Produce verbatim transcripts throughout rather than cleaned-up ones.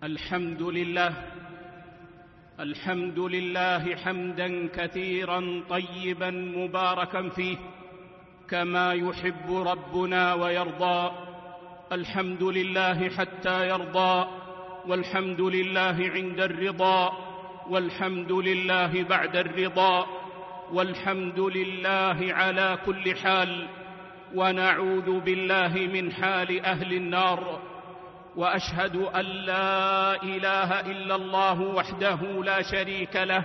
الحمد لله الحمد لله حمداً كثيراً طيباً مباركاً فيه كما يحب ربنا ويرضى. الحمد لله حتى يرضى، والحمد لله عند الرضا، والحمد لله بعد الرضا، والحمد لله على كل حال، ونعوذ بالله من حال أهل النار. وأشهد أن لا إله إلا الله وحده لا شريك له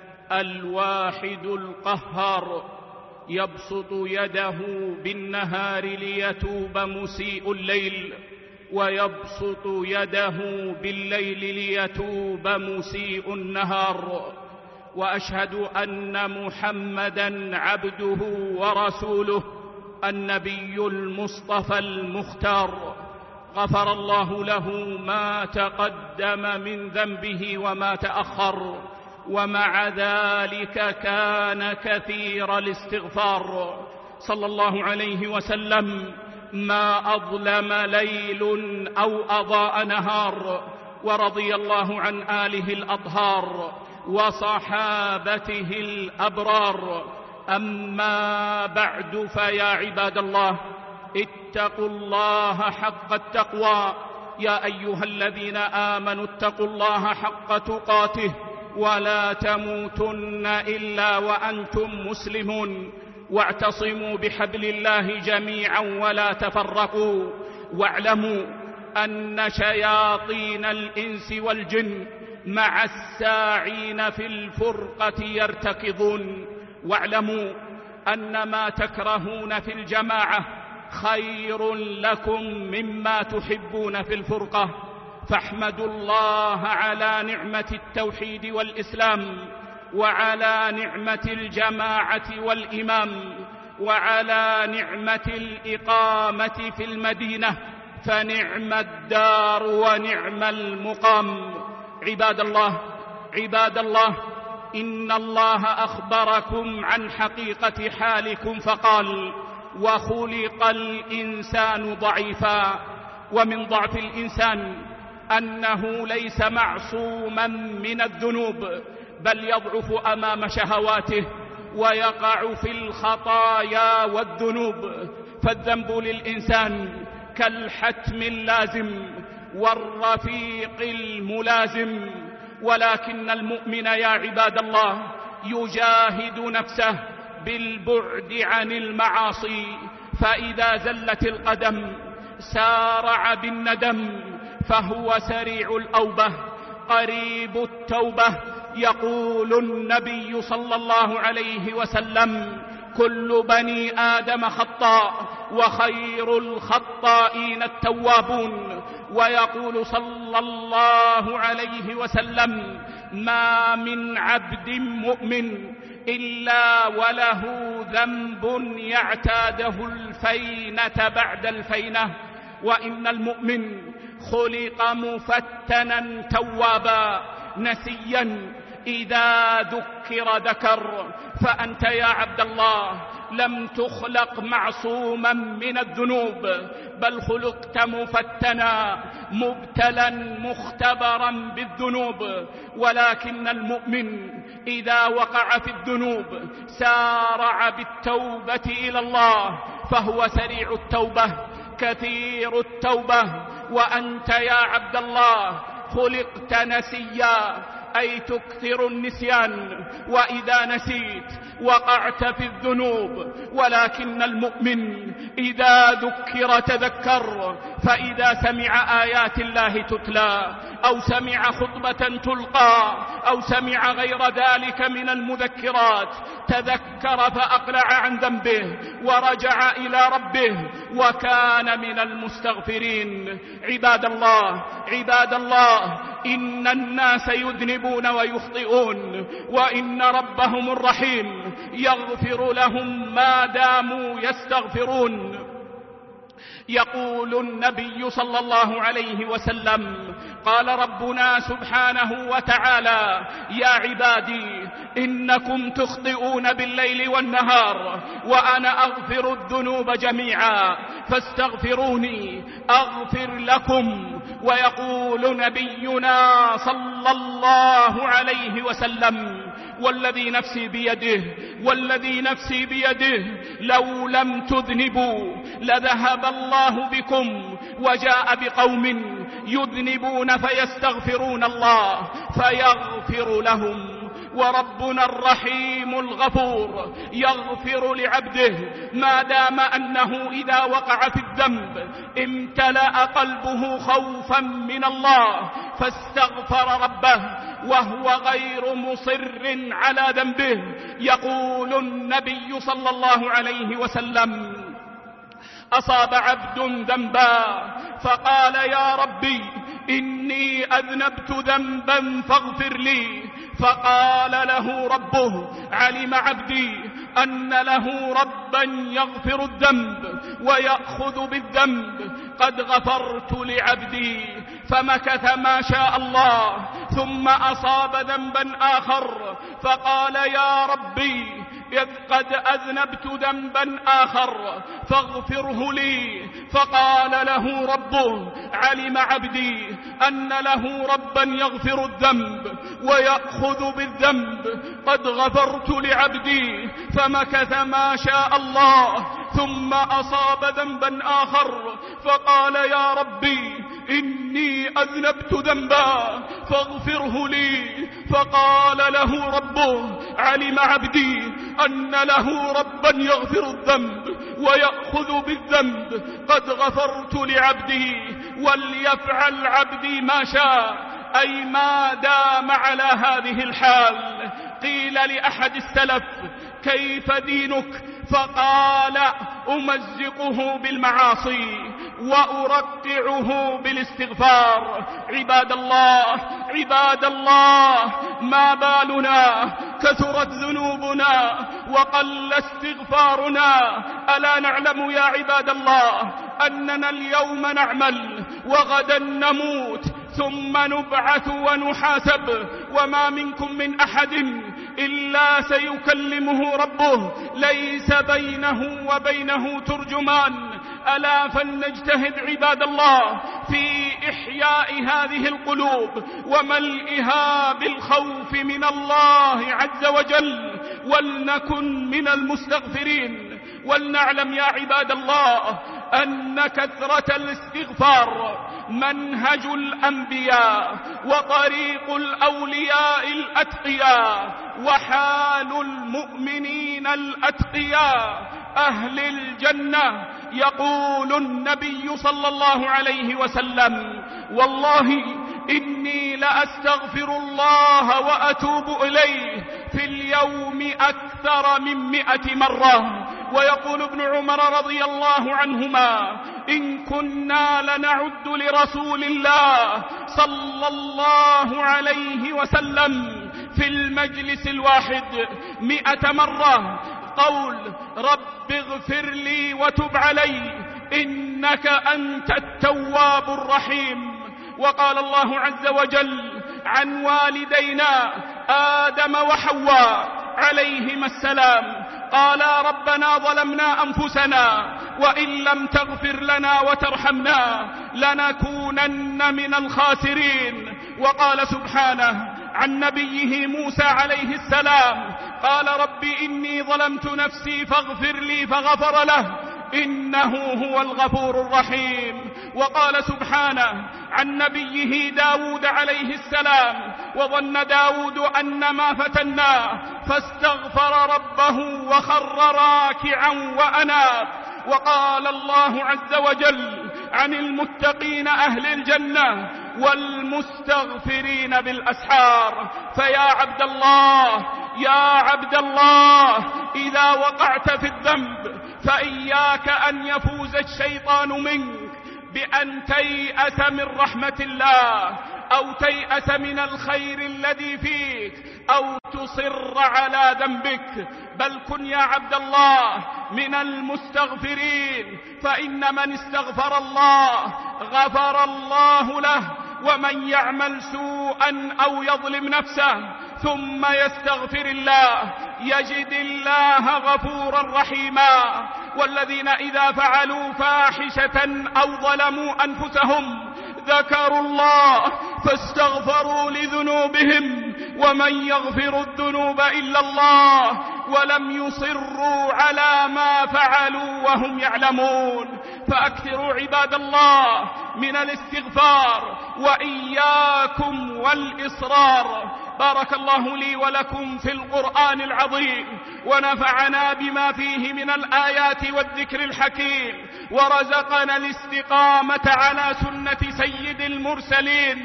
الواحد القهار، يبسط يده بالنهار ليتوب مسيء الليل، ويبسط يده بالليل ليتوب مسيء النهار. وأشهد أن محمدًا عبده ورسوله النبي المصطفى المختار، غفر الله له ما تقدم من ذنبه وما تأخر، ومع ذلك كان كثير الاستغفار صلى الله عليه وسلم. ما أظلم ليل أو أضاء نهار، ورضي الله عن آله الأطهار وصحابته الأبرار. أما بعد، فيا عباد الله، اتقوا الله حق التقوى. يا أيها الذين آمنوا اتقوا الله حق تقاته ولا تموتن إلا وأنتم مسلمون، واعتصموا بحبل الله جميعا ولا تفرقوا، واعلموا أن شياطين الإنس والجن مع الساعين في الفرقة يرتكضون. واعلموا أن ما تكرهون في الجماعة خير لكم مما تحبون في الفرقة، فاحمدوا الله على نعمة التوحيد والإسلام، وعلى نعمة الجماعة والإمام، وعلى نعمة الإقامة في المدينة، فنعم الدار ونعم المقام. عباد الله عباد الله إن الله أخبركم عن حقيقة حالكم فقال: وخلق الإنسان ضعيفا. ومن ضعف الإنسان أنه ليس معصوما من الذنوب، بل يضعف أمام شهواته ويقع في الخطايا والذنوب. فالذنب للإنسان كالحتم اللازم والرفيق الملازم، ولكن المؤمن يا عباد الله يجاهد نفسه بالبعد عن المعاصي، فإذا زلت القدم سارع بالندم، فهو سريع الأوبة قريب التوبة. يقول النبي صلى الله عليه وسلم: كل بني آدم خطاء وخير الخطائين التوابون. ويقول صلى الله عليه وسلم: ما من عبد مؤمن إلا وله ذنب يعتاده الفينة بعد الفينة، وإن المؤمن خلق مفتنا توابا نسيا إذا ذكر ذكر. فأنت يا عبد الله لم تخلق معصوما من الذنوب، بل خلقت مفتنا مبتلا مختبرا بالذنوب. ولكن المؤمن إذا وقع في الذنوب سارع بالتوبة إلى الله، فهو سريع التوبة كثير التوبة. وأنت يا عبد الله خلقت نسيا، أي تكثر النسيان، وإذا نسيت وقعت في الذنوب. ولكن المؤمن إذا ذكر تذكر، فإذا سمع آيات الله تتلى أو سمع خطبة تلقى أو سمع غير ذلك من المذكرات تذكر فأقلع عن ذنبه ورجع إلى ربه وكان من المستغفرين. عباد الله عباد الله إن الناس يذنبون ويخطئون، وإن ربهم الرحيم يغفر لهم ما داموا يستغفرون. يقول النبي صلى الله عليه وسلم: قال ربنا سبحانه وتعالى: يا عبادي إنكم تخطئون بالليل والنهار وأنا أغفر الذنوب جميعا فاستغفروني أغفر لكم. ويقول نبينا صلى الله عليه وسلم: والذي نفسي بيده والذي نفسي بيده لو لم تذنبوا لذهب الله بكم وجاء بقوم يذنبون فيستغفرون الله فيغفر لهم. وربنا الرحيم الغفور يغفر لعبده ما دام أنه إذا وقع في الذنب امتلأ قلبه خوفا من الله فاستغفر ربه وهو غير مصر على ذنبه. يقول النبي صلى الله عليه وسلم: أصاب عبد ذنبا فقال: يا ربي إني أذنبت ذنبا فاغفر لي، فقال له ربه: علم عبدي أن له ربا يغفر الذنب ويأخذ بالذنب، قد غفرت لعبدي. فمكث ما شاء الله ثم أصاب ذنبا آخر فقال: يا ربي إذ قد أذنبت ذنبا آخر فاغفره لي، فقال له ربه: علم عبدي أن له ربا يغفر الذنب ويأخذ بالذنب، قد غفرت لعبدي. فمكث ما شاء الله ثم أصاب ذنبا آخر فقال: يا ربي إني أذنبت ذنبا فاغفره لي، فقال له ربه: علم عبدي أن له ربا يغفر الذنب ويأخذ بالذنب، قد غفرت لعبدي. وليفعل عبدي ما شاء، أي ما دام على هذه الحال. قيل لأحد السلف: كيف دينك؟ فقال: أمزقه بالمعاصي وأرقعه بالاستغفار. عباد الله عباد الله، ما بالنا كثرت ذنوبنا وقل استغفارنا. ألا نعلم يا عباد الله أننا اليوم نعمل وغدا نموت ثم نبعث ونحاسب، وما منكم من أحد إلا سيكلمه ربه ليس بينه وبينه ترجمان. ألا فلنجتهد عباد الله في إحياء هذه القلوب وملئها بالخوف من الله عز وجل، ولنكن من المستغفرين. ولنعلم يا عباد الله أن كثرة الاستغفار منهج الأنبياء وطريق الأولياء الأتقياء وحال المؤمنين الأتقياء أهل الجنة. يقول النبي صلى الله عليه وسلم: والله إني لأستغفر الله وأتوب إليه في اليوم أكثر من مئة مرة. ويقول ابن عمر رضي الله عنهما: إن كنا لنعد لرسول الله صلى الله عليه وسلم في المجلس الواحد مئة مرة قول: رب اغفر لي وتب علي إنك أنت التواب الرحيم. وقال الله عز وجل عن والدينا آدم وحواء عليهما السلام: قالا ربنا ظلمنا أنفسنا وإن لم تغفر لنا وترحمنا لنكونن من الخاسرين. وقال سبحانه عن نبيه موسى عليه السلام: قال رب إني ظلمت نفسي فاغفر لي فغفر له إنه هو الغفور الرحيم. وقال سبحانه عن نبيه داود عليه السلام: وظن داود أن ما فتناه فاستغفر ربه وخر راكعا وأناب. وقال الله عز وجل عن المتقين أهل الجنة: والمستغفرين بالأسحار. فيا عبد الله يا عبد الله، إذا وقعت في الذنب فإياك أن يفوز الشيطان منك بأن تيأس من رحمة الله أو تيأس من الخير الذي فيك أو تصر على ذنبك، بل كن يا عبد الله من المستغفرين، فإن من استغفر الله غفر الله له ومن يعمل سوءا أو يظلم نفسه ثم يستغفر الله يجد الله غفورا رحيما. والذين إذا فعلوا فاحشة أو ظلموا أنفسهم ذكروا الله فاستغفروا لذنوبهم ومن يغفر الذنوب إلا الله ولم يصروا على ما فعلوا وهم يعلمون. فأكثروا عباد الله من الاستغفار وإياكم والإصرار. بارك الله لي ولكم في القرآن العظيم ونفعنا بما فيه من الآيات والذكر الحكيم ورزقنا الاستقامة على سنة سيد المرسلين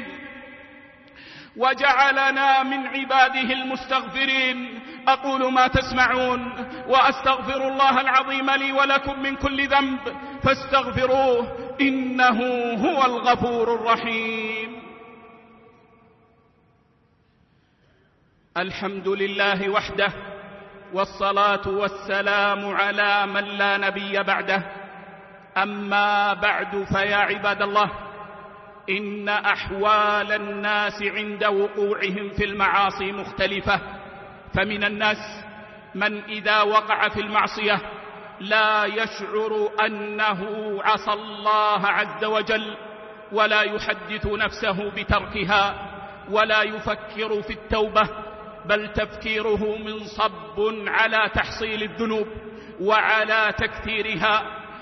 وجعلنا من عباده المستغفرين. أقول ما تسمعون وأستغفر الله العظيم لي ولكم من كل ذنب فاستغفروه إنه هو الغفور الرحيم. الحمد لله وحده والصلاة والسلام على من لا نبي بعده. أما بعد فيا عباد الله، إن أحوال الناس عند وقوعهم في المعاصي مختلفة. فمن الناس من إذا وقع في المعصية لا يشعر أنه عصى الله عز وجل ولا يحدث نفسه بتركها ولا يفكر في التوبة، بل تفكيره منصب على تحصيل الذنوب وعلى تكثيرها،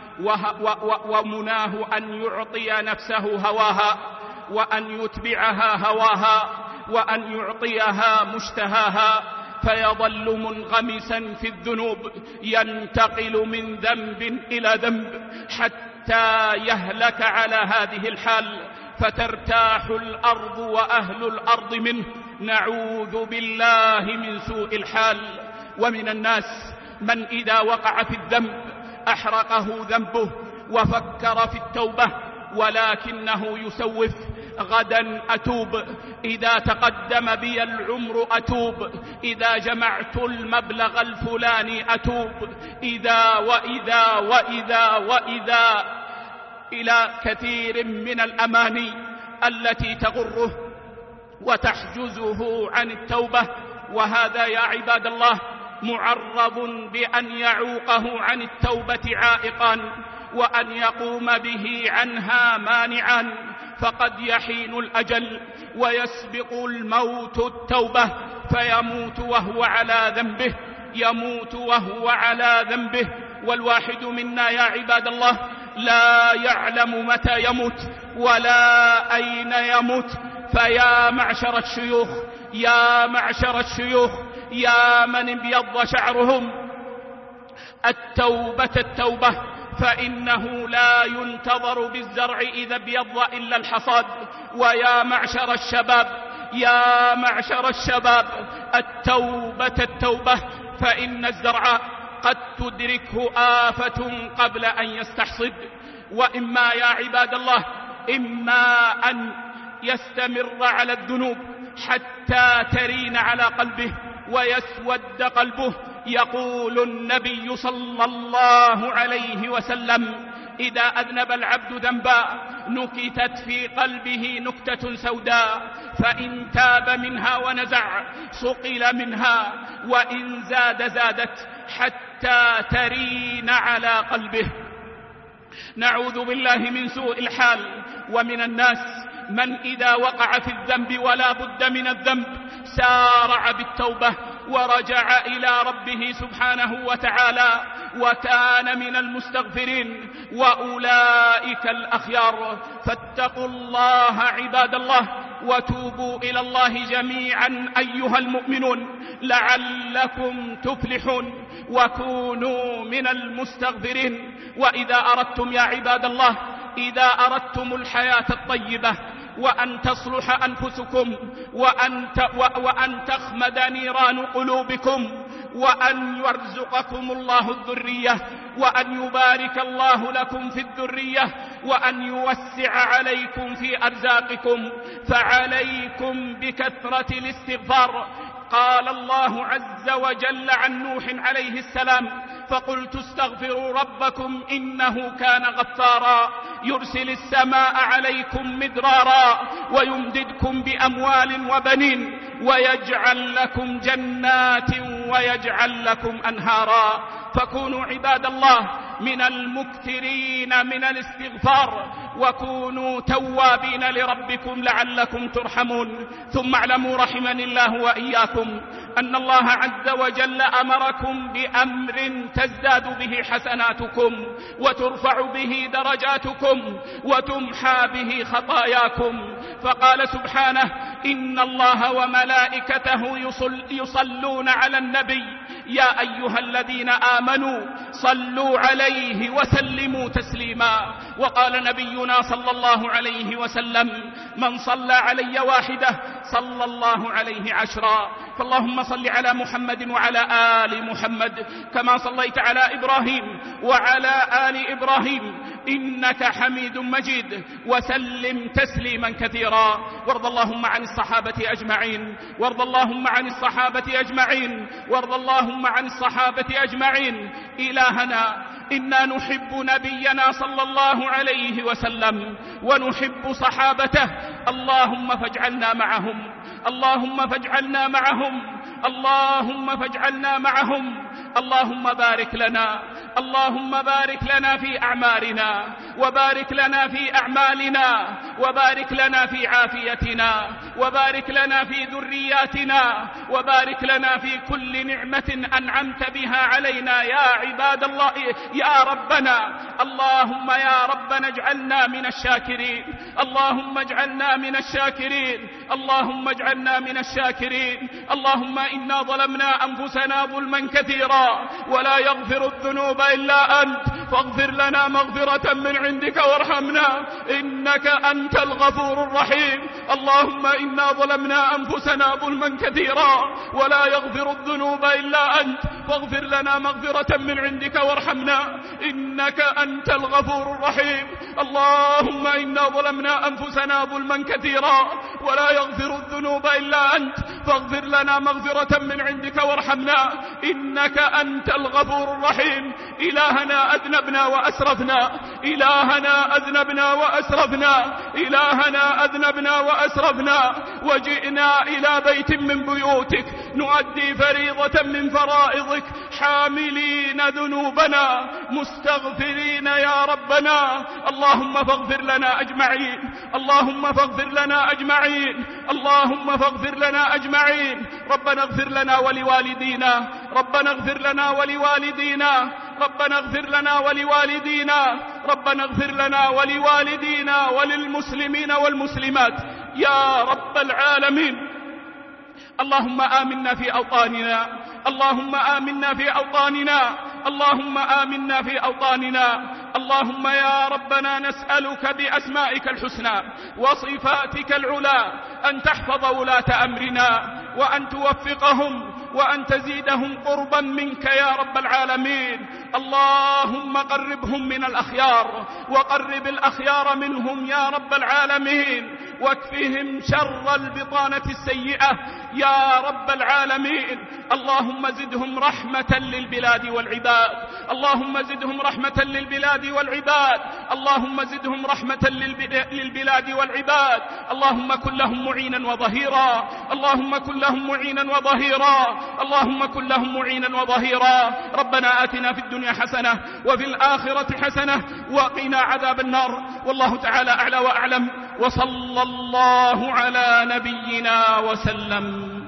ومناه أن يعطي نفسه هواها وأن يتبعها هواها وأن يعطيها مشتهاها، فيظل منغمسا في الذنوب ينتقل من ذنب إلى ذنب حتى يهلك على هذه الحال فترتاح الأرض وأهل الأرض منه. نعوذ بالله من سوء الحال. ومن الناس من إذا وقع في الذنب أحرقه ذنبه وفكر في التوبة ولكنه يسوف: غدا أتوب، إذا تقدم بي العمر أتوب، إذا جمعت المبلغ الفلاني أتوب، إذا وإذا وإذا وإذا، إلى كثير من الأماني التي تغره وتحجزه عن التوبة. وهذا يا عباد الله معرض بأن يعوقه عن التوبة عائقا وأن يقوم به عنها مانعا، فقد يحين الأجل ويسبق الموت التوبة فيموت وهو على ذنبه، يموت وهو على ذنبه. والواحد منا يا عباد الله لا يعلم متى يموت ولا أين يموت. فيا معشر الشيوخ، يا معشر الشيوخ، يا من ابيض شعرهم، التوبة التوبة، فإنه لا ينتظر بالزرع إذا ابيض إلا الحصاد. ويا معشر الشباب، يا معشر الشباب، التوبة التوبة، فإن الزرع قد تدركه آفة قبل أن يستحصد. وإما يا عباد الله إما أن يستمر على الذنوب حتى ترين على قلبه ويسود قلبه. يقول النبي صلى الله عليه وسلم: إذا أذنب العبد ذنبا نكتت في قلبه نكتة سوداء، فإن تاب منها ونزع صقل منها، وإن زاد زادت حتى ترين على قلبه. نعوذ بالله من سوء الحال. ومن الناس من إذا وقع في الذنب ولا بد من الذنب سارع بالتوبة ورجع إلى ربه سبحانه وتعالى وكان من المستغفرين، وأولئك الأخيار. فاتقوا الله عباد الله وتوبوا إلى الله جميعا أيها المؤمنون لعلكم تفلحون، وكونوا من المستغفرين. وإذا أردتم يا عباد الله، إذا أردتم الحياة الطيبة وأن تصلح أنفسكم وأن, وأن تخمد نيران قلوبكم وأن يرزقكم الله الذرية وأن يبارك الله لكم في الذرية وأن يوسع عليكم في أرزاقكم، فعليكم بكثرة الاستغفار. قال الله عز وجل عن نوح عليه السلام: فقلت استغفروا ربكم إنه كان غفارا يرسل السماء عليكم مدرارا ويمددكم بأموال وبنين ويجعل لكم جنات ويجعل لكم أنهارا. فكونوا عباد الله من المكثرين من الاستغفار وكونوا توابين لربكم لعلكم ترحمون. ثم اعلموا رحمني الله وإياكم أن الله عز وجل أمركم بأمر تزداد به حسناتكم وترفع به درجاتكم وتمحى به خطاياكم. فقال سبحانه: إن الله وملائكته يصل يصلون على النبي يا أيها الذين آمنوا صلوا عليه وسلموا تسليما. وقال نبينا صلى الله عليه وسلم: من صلى علي واحدة صلى الله عليه عشرا. فاللهم صل على محمد وعلى آل محمد كما صليت على إبراهيم وعلى آل إبراهيم إنك حميد مجيد وسلم تسليما كثيرا. وارض اللهم عن الصحابة أجمعين وارض اللهم عن الصحابة أجمعين وارض اللهم عن الصحابة أجمعين. إلهنا إنا نحب نبينا صلى الله عليه وسلم ونحب صحابته، اللهم فاجعلنا معهم اللهم فاجعلنا معهم اللهم فاجعلنا معهم. اللهم بارك لنا اللهم بارك لنا في أعمارنا وبارك لنا في أعمالنا وبارك لنا في عافيتنا وبارك لنا في ذرياتنا وبارك لنا في كل نعمة أنعمت بها علينا يا عباد الله يا ربنا. اللهم يا ربنا اجعلنا من الشاكرين اللهم اجعلنا من الشاكرين اللهم اجعلنا من الشاكرين. اللهم إنا ظلمنا أنفسنا ظلما كثيرا ولا يغفر الذنوب إلا أنت فاغفر لنا مغفرة من عندك وارحمنا إنك أنت الغفور الرحيم. اللهم إنا ظلمنا أنفسنا ظلما كثيرا ولا يغفر الذنوب إلا أنت فاغفر لنا مغفرة من عندك وارحمنا إنك أنت الغفور الرحيم. اللهم إنا ظلمنا أنفسنا ظلما كثيرا ولا يغفر الذنوب إلا أنت فاغفر لنا مغفرة من عندك وارحمنا إنك أنت الغفور الرحيم. إلهنا أذنبنا وأسرفنا إلهنا أذنبنا وأسرفنا إلهنا أذنبنا وأسرفنا وجئنا إلى بيت من بيوتك نؤدي فريضة من فرائضك حاملين ذنوبنا مستغفرين يا ربنا. اللهم فاغفر لنا أجمعين اللهم فاغفر لنا أجمعين اللهم فاغفر لنا أجمعين. ربنا اغفر لنا ولوالدينا ربنا اغفر لنا ولوالدينا ربنا اغفر لنا ولوالدينا ربنا اغفر لنا ولوالدينا وللمسلمين والمسلمات يا رب العالمين. اللهم آمنا في أوطاننا اللهم آمنا في أوطاننا اللهم آمنا في أوطاننا. اللهم يا ربنا نسألك بأسمائك الحسنى وصفاتك العلى أن تحفظ ولاة أمرنا وأن توفقهم وأن تزيدهم قربا منك يا رب العالمين. اللهم قربهم من الأخيار وقرب الأخيار منهم يا رب العالمين واكفهم شر البطانة السيئة يا رب العالمين. اللهم زدهم رحمة للبلاد والعباد اللهم زدهم رحمة للبلاد والعباد اللهم زدهم رحمة للبلاد والعباد. اللهم كن لهم معينا وظهيرا اللهم كن لهم معينا وظهيرا اللهم كن لهم معينا وظهيرا. ربنا آتنا في الدنيا حسنة وفي الآخرة حسنة وقنا عذاب النار. والله تعالى أعلى وأعلم وصلى الله على نبينا وسلم.